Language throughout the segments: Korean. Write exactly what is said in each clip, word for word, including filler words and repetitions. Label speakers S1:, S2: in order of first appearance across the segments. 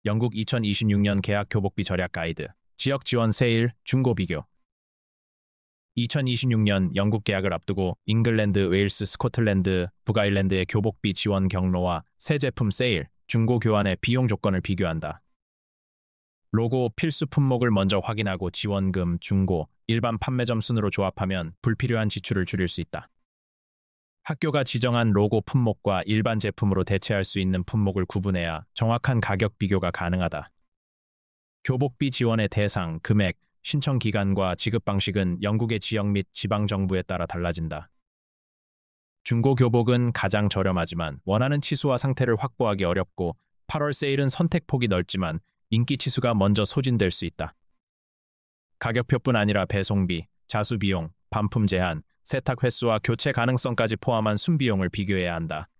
S1: 영국 이천이십육 년 개학 교복비 절약 가이드, 지역 지원 세일, 중고 비교. 이천이십육 년 영국 개학을 앞두고 잉글랜드, 웨일스, 스코틀랜드, 북아일랜드의 교복비 지원 경로와 새 제품 세일, 중고 교환의 비용 조건을 비교한다. 로고, 필수 품목을 먼저 확인하고 지원금, 중고, 일반 판매점 순으로 조합하면 불필요한 지출을 줄일 수 있다. 학교가 지정한 로고 품목과 일반 제품으로 대체할 수 있는 품목을 구분해야 정확한 가격 비교가 가능하다. 교복비 지원의 대상, 금액, 신청 기간과 지급 방식은 영국의 지역 및 지방 정부에 따라 달라진다. 중고 교복은 가장 저렴하지만 원하는 치수와 상태를 확보하기 어렵고 팔월 세일은 선택폭이 넓지만 인기 치수가 먼저 소진될 수 있다. 가격표뿐 아니라 배송비, 자수 비용, 반품 제한, 세탁 횟수와 교체 가능성까지 포함한 순비용을 비교해야 한다.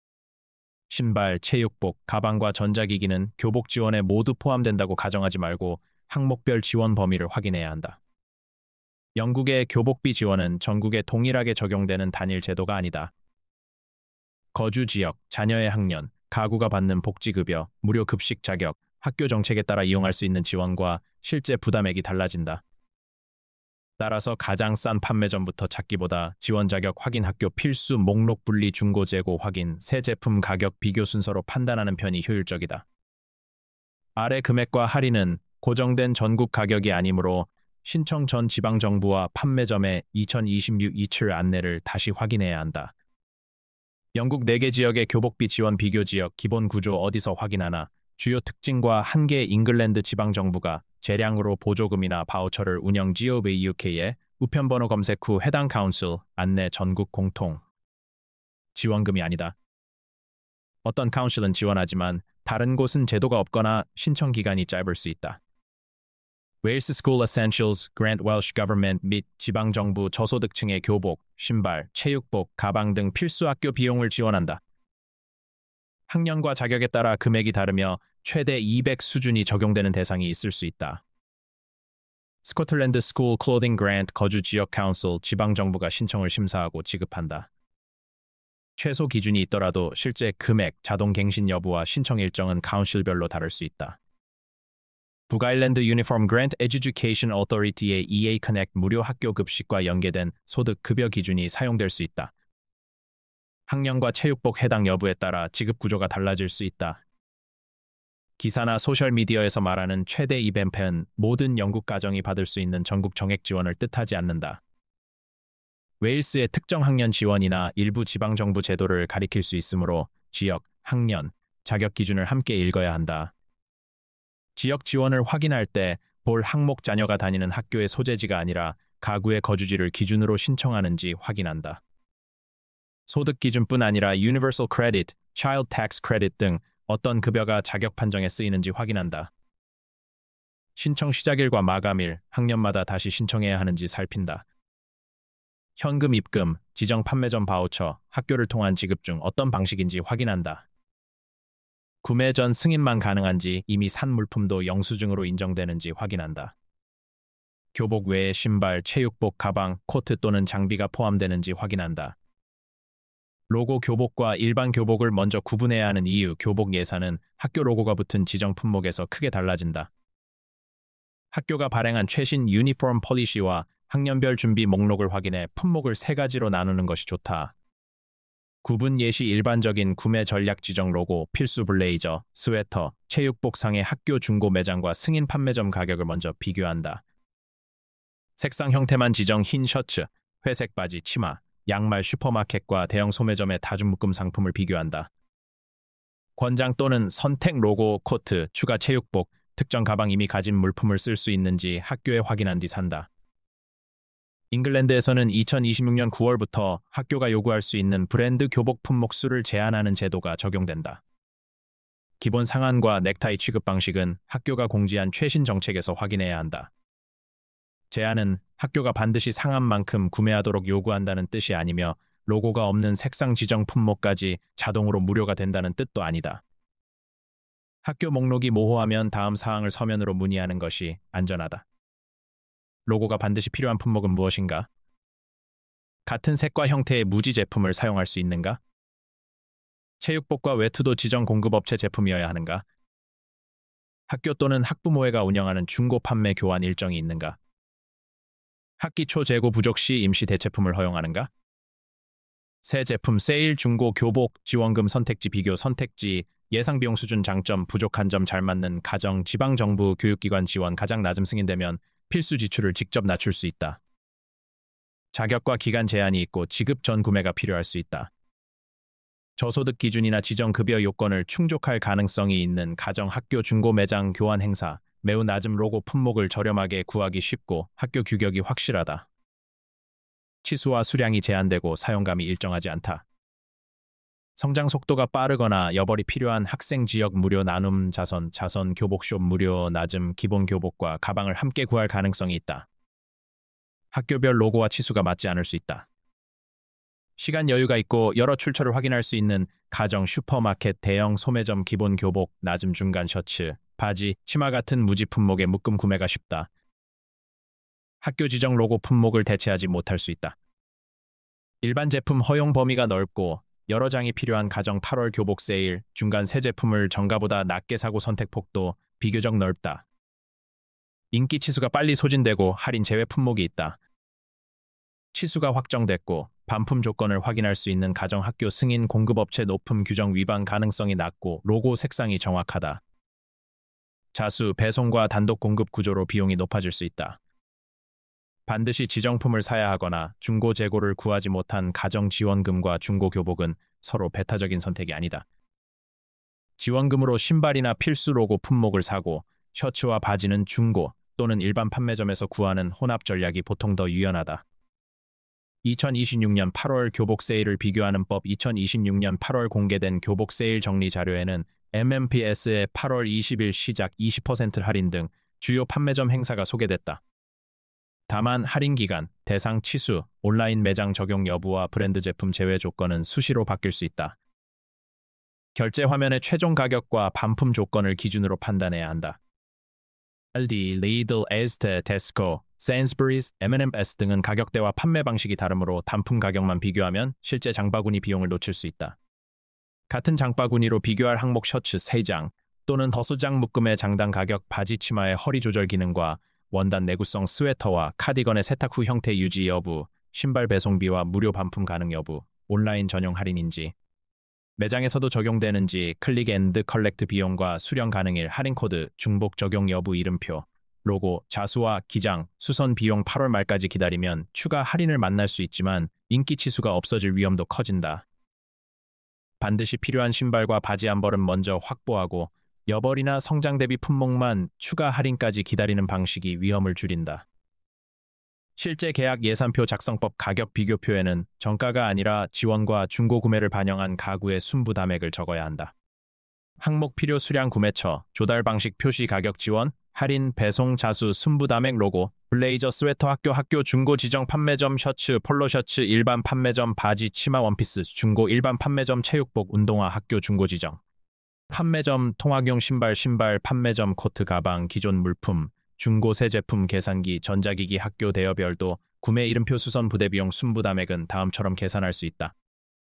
S1: 신발, 체육복, 가방과 전자기기는 교복 지원에 모두 포함된다고 가정하지 말고 항목별 지원 범위를 확인해야 한다. 영국의 교복비 지원은 전국에 동일하게 적용되는 단일 제도가 아니다. 거주 지역, 자녀의 학년, 가구가 받는 복지급여, 무료 급식 자격, 학교 정책에 따라 이용할 수 있는 지원과 실제 부담액이 달라진다. 따라서 가장 싼 판매점부터 찾기보다 지원 자격 확인, 학교 필수 목록 분리, 중고 재고 확인, 새 제품 가격 비교 순서로 판단하는 편이 효율적이다. 아래 금액과 할인은 고정된 전국 가격이 아니므로 신청 전 지방정부와 판매점의 이천이십육 이칠 안내를 다시 확인해야 한다. 영국 네 개 지역의 교복비 지원 비교 지역 기본 구조 어디서 확인하나? 주요 특징과 한계. 잉글랜드 지방정부가 재량으로 보조금이나 바우처를 운영. 지오비 유케이의 우편번호 검색 후 해당 카운슬 안내. 전국 공통 지원금이 아니다. 어떤 카운슬은 지원하지만 다른 곳은 제도가 없거나 신청 기간이 짧을 수 있다. 웨일스 스쿨 에센셜스, 그랜트 웰시 거버먼트 및 지방정부 저소득층의 교복, 신발, 체육복, 가방 등 필수 학교 비용을 지원한다. 학년과 자격에 따라 금액이 다르며 최대 이백 수준이 적용되는 대상이 있을 수 있다. 스코틀랜드 스쿨 클로딩 그랜트 거주 지역 카운슬 지방정부가 신청을 심사하고 지급한다. 최소 기준이 있더라도 실제 금액, 자동 갱신 여부와 신청 일정은 카운슬별로 다를 수 있다. 북아일랜드 유니폼 그랜트 에듀케이션 어서리티의 이에이 커넥트 무료 학교 급식과 연계된 소득 급여 기준이 사용될 수 있다. 학년과 체육복 해당 여부에 따라 지급 구조가 달라질 수 있다. 기사나 소셜미디어에서 말하는 최대 이벤트는 모든 영국 가정이 받을 수 있는 전국 정액 지원을 뜻하지 않는다. 웨일스의 특정 학년 지원이나 일부 지방정부 제도를 가리킬 수 있으므로 지역, 학년, 자격 기준을 함께 읽어야 한다. 지역 지원을 확인할 때 볼 항목 자녀가 다니는 학교의 소재지가 아니라 가구의 거주지를 기준으로 신청하는지 확인한다. 소득 기준뿐 아니라 Universal Credit, Child Tax Credit 등 어떤 급여가 자격 판정에 쓰이는지 확인한다. 신청 시작일과 마감일, 학년마다 다시 신청해야 하는지 살핀다. 현금 입금, 지정 판매점 바우처, 학교를 통한 지급 중 어떤 방식인지 확인한다. 구매 전 승인만 가능한지 이미 산 물품도 영수증으로 인정되는지 확인한다. 교복 외에 신발, 체육복, 가방, 코트 또는 장비가 포함되는지 확인한다. 로고 교복과 일반 교복을 먼저 구분해야 하는 이유. 교복 예산은 학교 로고가 붙은 지정 품목에서 크게 달라진다. 학교가 발행한 최신 유니폼 폴리시와 학년별 준비 목록을 확인해 품목을 세 가지로 나누는 것이 좋다. 구분 예시. 일반적인 구매 전략 지정 로고, 필수 블레이저, 스웨터, 체육복 상의 학교 중고 매장과 승인 판매점 가격을 먼저 비교한다. 색상 형태만 지정 흰 셔츠, 회색 바지, 치마, 양말. 슈퍼마켓과 대형 소매점의 다중묶음 상품을 비교한다. 권장 또는 선택 로고 코트, 추가 체육복, 특정 가방. 이미 가진 물품을 쓸 수 있는지 학교에 확인한 뒤 산다. 잉글랜드에서는 이천이십육 년 구월부터 학교가 요구할 수 있는 브랜드 교복 품목 수를 제한하는 제도가 적용된다. 기본 상한과 넥타이 취급 방식은 학교가 공지한 최신 정책에서 확인해야 한다. 제한은 학교가 반드시 상한만큼 구매하도록 요구한다는 뜻이 아니며 로고가 없는 색상 지정 품목까지 자동으로 무료가 된다는 뜻도 아니다. 학교 목록이 모호하면 다음 사항을 서면으로 문의하는 것이 안전하다. 로고가 반드시 필요한 품목은 무엇인가? 같은 색과 형태의 무지 제품을 사용할 수 있는가? 체육복과 외투도 지정 공급업체 제품이어야 하는가? 학교 또는 학부모회가 운영하는 중고 판매 교환 일정이 있는가? 학기 초 재고 부족 시 임시 대체품을 허용하는가? 새 제품 세일, 중고, 교복, 지원금 선택지 비교 선택지, 예상 비용 수준 장점, 부족한 점 잘 맞는 가정, 지방 정부, 교육기관 지원 가장 낮음 승인되면 필수 지출을 직접 낮출 수 있다. 자격과 기간 제한이 있고 지급 전 구매가 필요할 수 있다. 저소득 기준이나 지정 급여 요건을 충족할 가능성이 있는 가정, 학교, 중고 매장 교환 행사, 매우 낮은 로고 품목을 저렴하게 구하기 쉽고 학교 규격이 확실하다. 치수와 수량이 제한되고 사용감이 일정하지 않다. 성장 속도가 빠르거나 여벌이 필요한 학생 지역 무료 나눔 자선, 자선 교복숍 무료 낮음 기본 교복과 가방을 함께 구할 가능성이 있다. 학교별 로고와 치수가 맞지 않을 수 있다. 시간 여유가 있고 여러 출처를 확인할 수 있는 가정, 슈퍼마켓, 대형 소매점 기본 교복, 낮음 중간 셔츠, 바지, 치마 같은 무지 품목의 묶음 구매가 쉽다. 학교 지정 로고 품목을 대체하지 못할 수 있다. 일반 제품 허용 범위가 넓고 여러 장이 필요한 가정 팔월 교복 세일, 중간 새 제품을 정가보다 낮게 사고 선택폭도 비교적 넓다. 인기 치수가 빨리 소진되고 할인 제외 품목이 있다. 치수가 확정됐고 반품 조건을 확인할 수 있는 가정 학교 승인 공급업체 높음 규정 위반 가능성이 낮고 로고 색상이 정확하다. 자수, 배송과 단독 공급 구조로 비용이 높아질 수 있다. 반드시 지정품을 사야 하거나 중고 재고를 구하지 못한 가정 지원금과 중고 교복은 서로 배타적인 선택이 아니다. 지원금으로 신발이나 필수 로고 품목을 사고 셔츠와 바지는 중고 또는 일반 판매점에서 구하는 혼합 전략이 보통 더 유연하다. 이천이십육 년 팔월 교복 세일을 비교하는 법. 이천이십육 년 팔월 공개된 교복 세일 정리 자료에는 엠엠피에스의 팔월 이십일 시작 이십 퍼센트 할인 등 주요 판매점 행사가 소개됐다. 다만 할인 기간, 대상 치수, 온라인 매장 적용 여부와 브랜드 제품 제외 조건은 수시로 바뀔 수 있다. 결제 화면의 최종 가격과 반품 조건을 기준으로 판단해야 한다. 알디, 리들, 에스테, 테스코, 세인스버리즈, 엠 앤 엠's 등은 가격대와 판매 방식이 다르므로 단품 가격만 비교하면 실제 장바구니 비용을 놓칠 수 있다. 같은 장바구니로 비교할 항목 셔츠 세 장 또는 다섯 장 묶음의 장당 가격, 바지 치마의 허리 조절 기능과 원단 내구성 스웨터와 카디건의 세탁 후 형태 유지 여부, 신발 배송비와 무료 반품 가능 여부, 온라인 전용 할인인지, 매장에서도 적용되는지, 클릭 앤드 컬렉트 비용과 수령 가능일, 할인 코드, 중복 적용 여부, 이름표, 로고, 자수와 기장, 수선 비용 팔월 말까지 기다리면 추가 할인을 만날 수 있지만 인기 치수가 없어질 위험도 커진다. 반드시 필요한 신발과 바지 한 벌은 먼저 확보하고 여벌이나 성장 대비 품목만 추가 할인까지 기다리는 방식이 위험을 줄인다. 실제 계약 예산표 작성법 가격 비교표에는 정가가 아니라 지원과 중고 구매를 반영한 가구의 순부 담액을 적어야 한다. 항목 필요 수량 구매처, 조달 방식 표시 가격 지원, 할인, 배송, 자수, 순부 담액 로고, 블레이저, 스웨터 학교, 학교 중고 지정 판매점 셔츠, 폴로 셔츠, 일반 판매점 바지, 치마, 원피스, 중고 일반 판매점 체육복, 운동화 학교 중고 지정. 판매점, 통학용 신발, 신발, 판매점, 코트, 가방, 기존 물품, 중고 새 제품, 계산기, 전자기기, 학교 대여별도, 구매 이름표 수선 부대비용 순부담액은 다음처럼 계산할 수 있다.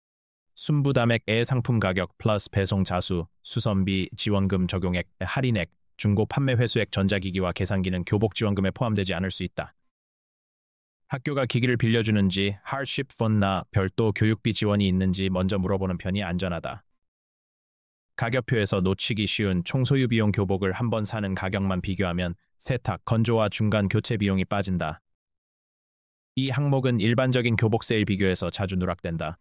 S1: 순부담액,의 상품 가격 플러스 배송 자수, 수선비, 지원금 적용액, 할인액, 중고 판매 회수액, 전자기기와 계산기는 교복 지원금에 포함되지 않을 수 있다. 학교가 기기를 빌려주는지, hardship fund나 별도 교육비 지원이 있는지 먼저 물어보는 편이 안전하다. 가격표에서 놓치기 쉬운 총소유 비용 교복을 한 번 사는 가격만 비교하면 세탁, 건조와 중간 교체 비용이 빠진다. 이 항목은 일반적인 교복 세일 비교에서 자주 누락된다.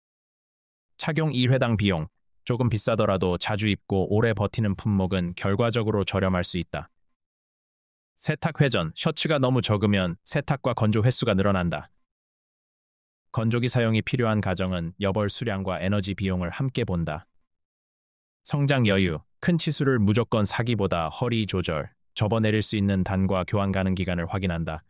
S1: 착용 일 회당 비용, 조금 비싸더라도 자주 입고 오래 버티는 품목은 결과적으로 저렴할 수 있다. 세탁 회전, 셔츠가 너무 적으면 세탁과 건조 횟수가 늘어난다. 건조기 사용이 필요한 가정은 여벌 수량과 에너지 비용을 함께 본다. 성장 여유, 큰 치수를 무조건 사기보다 허리 조절, 접어내릴 수 있는 단과 교환 가능 기간을 확인한다.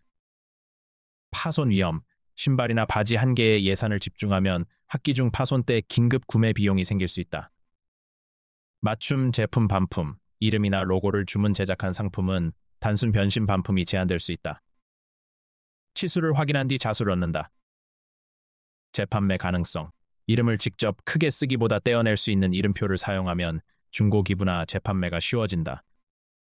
S1: 파손 위험, 신발이나 바지 한 개에 예산을 집중하면 학기 중 파손 때 긴급 구매 비용이 생길 수 있다. 맞춤 제품 반품, 이름이나 로고를 주문 제작한 상품은 단순 변신 반품이 제한될 수 있다. 치수를 확인한 뒤 자수를 얻는다. 재판매 가능성, 이름을 직접 크게 쓰기보다 떼어낼 수 있는 이름표를 사용하면 중고 기부나 재판매가 쉬워진다.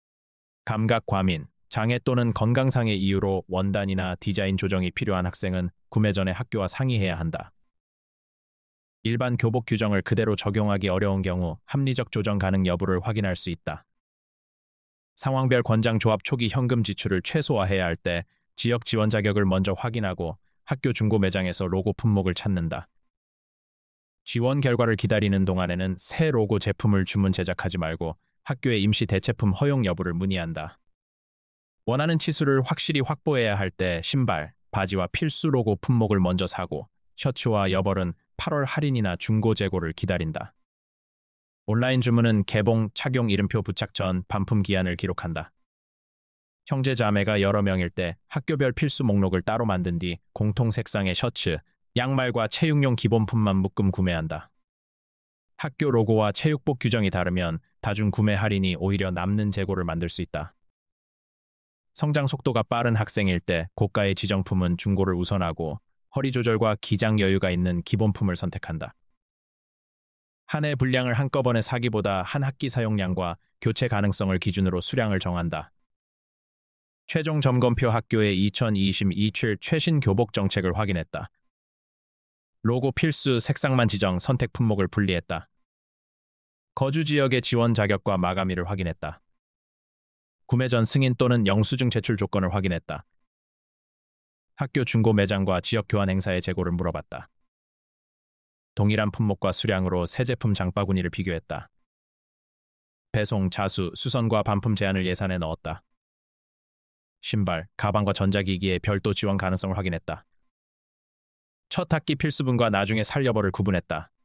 S1: 감각 과민, 장애 또는 건강상의 이유로 원단이나 디자인 조정이 필요한 학생은 구매 전에 학교와 상의해야 한다. 일반 교복 규정을 그대로 적용하기 어려운 경우 합리적 조정 가능 여부를 확인할 수 있다. 상황별 권장 조합 초기 현금 지출을 최소화해야 할 때 지역 지원 자격을 먼저 확인하고 학교 중고 매장에서 로고 품목을 찾는다. 지원 결과를 기다리는 동안에는 새 로고 제품을 주문 제작하지 말고 학교의 임시 대체품 허용 여부를 문의한다. 원하는 치수를 확실히 확보해야 할 때 신발, 바지와 필수 로고 품목을 먼저 사고 셔츠와 여벌은 팔월 할인이나 중고 재고를 기다린다. 온라인 주문은 개봉, 착용 이름표 부착 전 반품 기한을 기록한다. 형제 자매가 여러 명일 때 학교별 필수 목록을 따로 만든 뒤 공통 색상의 셔츠, 양말과 체육용 기본품만 묶음 구매한다. 학교 로고와 체육복 규정이 다르면 다중 구매 할인이 오히려 남는 재고를 만들 수 있다. 성장 속도가 빠른 학생일 때 고가의 지정품은 중고를 우선하고 허리 조절과 기장 여유가 있는 기본품을 선택한다. 한 해 분량을 한꺼번에 사기보다 한 학기 사용량과 교체 가능성을 기준으로 수량을 정한다. 최종 점검표 학교의 이천이십이-이십칠 최신 교복 정책을 확인했다. 로고 필수 색상만 지정 선택 품목을 분리했다. 거주 지역의 지원 자격과 마감일을 확인했다. 구매 전 승인 또는 영수증 제출 조건을 확인했다. 학교 중고 매장과 지역 교환 행사의 재고를 물어봤다. 동일한 품목과 수량으로 새 제품 장바구니를 비교했다. 배송, 자수, 수선과 반품 제한을 예산에 넣었다. 신발, 가방과 전자기기의 별도 지원 가능성을 확인했다. 첫 학기 필수분과 나중에 살 여부를 구분했다.